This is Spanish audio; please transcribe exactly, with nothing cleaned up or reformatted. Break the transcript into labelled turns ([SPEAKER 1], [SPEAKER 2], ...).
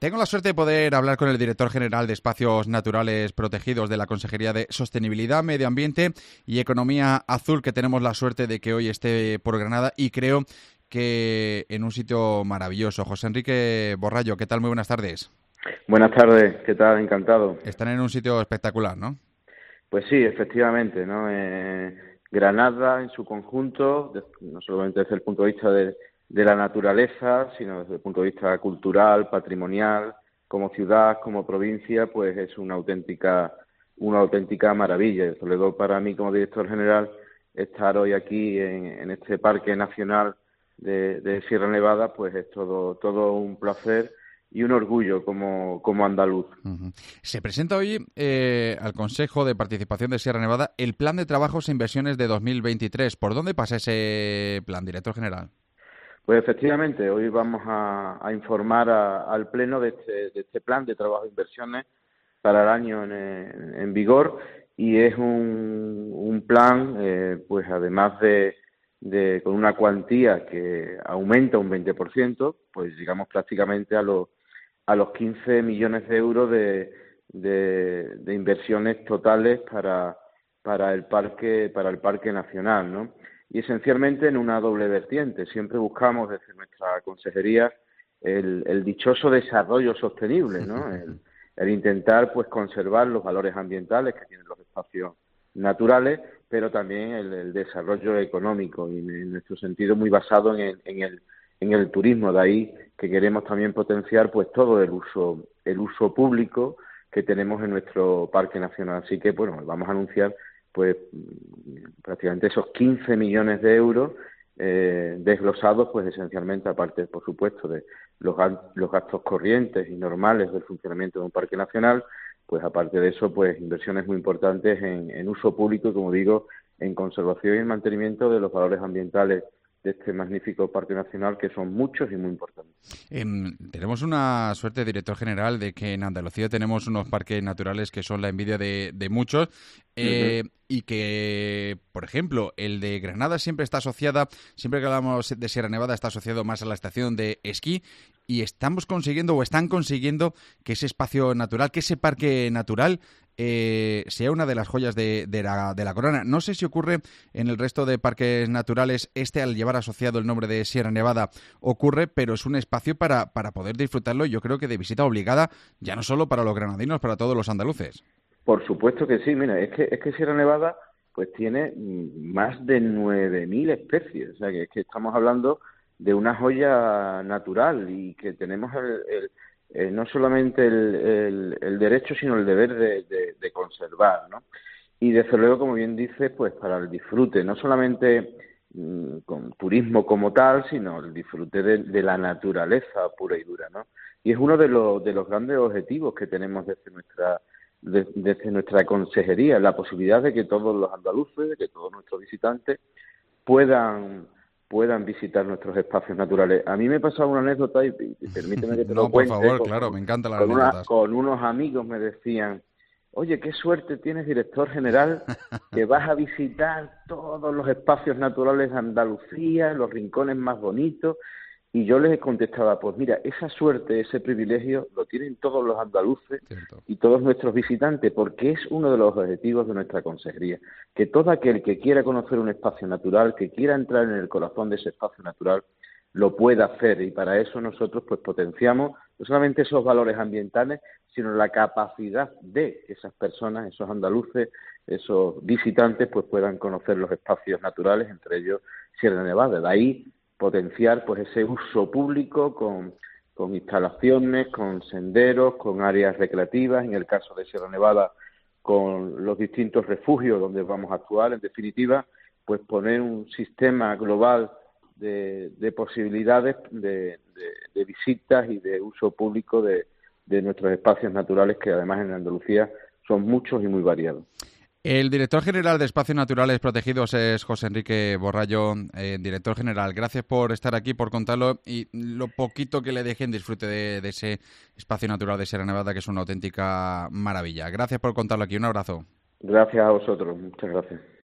[SPEAKER 1] Tengo la suerte de poder hablar con el director general de Espacios Naturales Protegidos de la Consejería de Sostenibilidad, Medio Ambiente y Economía Azul, que tenemos la suerte de que hoy esté por Granada y creo que en un sitio maravilloso. José Enrique Borrallo, ¿qué tal? Muy buenas tardes.
[SPEAKER 2] Buenas tardes, ¿qué tal? Encantado.
[SPEAKER 1] Están en un sitio espectacular, ¿no?
[SPEAKER 2] Pues sí, efectivamente, ¿no? Eh, Granada en su conjunto, de- no solamente desde el punto de vista de, de la naturaleza, sino desde el punto de vista cultural, patrimonial, como ciudad, como provincia, pues es una auténtica, una auténtica maravilla. Desde luego para mí como director general estar hoy aquí en, en este Parque Nacional de, de Sierra Nevada, pues es todo, todo un placer y un orgullo como, como andaluz.
[SPEAKER 1] Uh-huh. Se presenta hoy eh, al Consejo de Participación de Sierra Nevada el Plan de Trabajos e Inversiones de dos mil veintitrés. ¿Por dónde pasa ese plan, director general?
[SPEAKER 2] Pues efectivamente, hoy vamos a, a informar a- al Pleno de este, de este plan de trabajo e inversiones para el año en, en- en vigor y es un, un plan, eh, pues además de, de con una cuantía que aumenta un veinte por ciento, pues llegamos prácticamente a los a los quince millones de euros de, de, de inversiones totales para para el parque para el parque nacional, ¿no? Y esencialmente en una doble vertiente. Siempre buscamos desde nuestra consejería el, el dichoso desarrollo sostenible, ¿no? El, el intentar pues conservar los valores ambientales que tienen los espacios naturales, pero también el, el desarrollo económico y en nuestro sentido muy basado en el, en el en el turismo. De ahí que queremos también potenciar pues todo el uso el uso público que tenemos en nuestro parque nacional. Así que bueno, vamos a anunciar pues prácticamente esos quince millones de euros eh, desglosados, pues esencialmente, aparte, por supuesto, de los, los gastos corrientes y normales del funcionamiento de un parque nacional, pues aparte de eso, pues inversiones muy importantes en, en uso público y, como digo, en conservación y en mantenimiento de los valores ambientales de este magnífico parque nacional, que son muchos y muy importantes.
[SPEAKER 1] Eh, tenemos una suerte, director general, de que en Andalucía tenemos unos parques naturales que son la envidia de, de muchos eh,
[SPEAKER 2] Uh-huh.
[SPEAKER 1] y que, por ejemplo, el de Granada siempre está asociada, siempre que hablamos de Sierra Nevada, está asociado más a la estación de esquí y estamos consiguiendo o están consiguiendo que ese espacio natural, que ese parque natural eh, sea una de las joyas de, de, la, de la corona. No sé si ocurre en el resto de parques naturales, este al llevar asociado el nombre de Sierra Nevada ocurre, pero es un espacio para, para poder disfrutarlo, yo creo que de visita obligada, ya no solo para los granadinos, para todos los andaluces.
[SPEAKER 2] Por supuesto que sí, mira, es que, es que Sierra Nevada pues tiene mm, más de nueve mil especies, o sea que es que estamos hablando de una joya natural y que tenemos el, el, eh, no solamente el, el, el derecho, sino el deber de, de, de conservar, ¿no? Y desde luego, como bien dice, pues para el disfrute, no solamente mmm, con turismo como tal, sino el disfrute de, de la naturaleza pura y dura, ¿no? Y es uno de los, de los grandes objetivos que tenemos desde nuestra de, desde nuestra consejería, la posibilidad de que todos los andaluces, de que todos nuestros visitantes puedan puedan visitar nuestros espacios naturales. A mí me pasó una anécdota y, y permíteme que te lo
[SPEAKER 1] No, por
[SPEAKER 2] cuente,
[SPEAKER 1] favor,
[SPEAKER 2] con,
[SPEAKER 1] claro,
[SPEAKER 2] con,
[SPEAKER 1] me encantan las
[SPEAKER 2] con, una,
[SPEAKER 1] anécdotas.
[SPEAKER 2] con unos amigos me decían, oye, qué suerte tienes, director general, que vas a visitar todos los espacios naturales de Andalucía, los rincones más bonitos. Y yo les contestaba, pues mira, esa suerte, ese privilegio lo tienen todos los andaluces
[SPEAKER 1] Cierto.
[SPEAKER 2] y todos nuestros visitantes, porque es uno de los objetivos de nuestra consejería, que todo aquel que quiera conocer un espacio natural, que quiera entrar en el corazón de ese espacio natural, lo pueda hacer, y para eso nosotros pues potenciamos no solamente esos valores ambientales, sino la capacidad de que esas personas, esos andaluces, esos visitantes, pues puedan conocer los espacios naturales, entre ellos Sierra Nevada. De ahí potenciar pues ese uso público con, con instalaciones, con senderos, con áreas recreativas, en el caso de Sierra Nevada, con los distintos refugios donde vamos a actuar. En definitiva, pues poner un sistema global de, de posibilidades de, de, de visitas y de uso público de, de nuestros espacios naturales, que además en Andalucía son muchos y muy variados.
[SPEAKER 1] El director general de Espacios Naturales Protegidos es José Enrique Borrallo. Eh, director general, gracias por estar aquí, por contarlo y lo poquito que le dejen disfrute de, de ese espacio natural de Sierra Nevada, que es una auténtica maravilla. Gracias por contarlo aquí. Un abrazo.
[SPEAKER 2] Gracias a vosotros. Muchas gracias.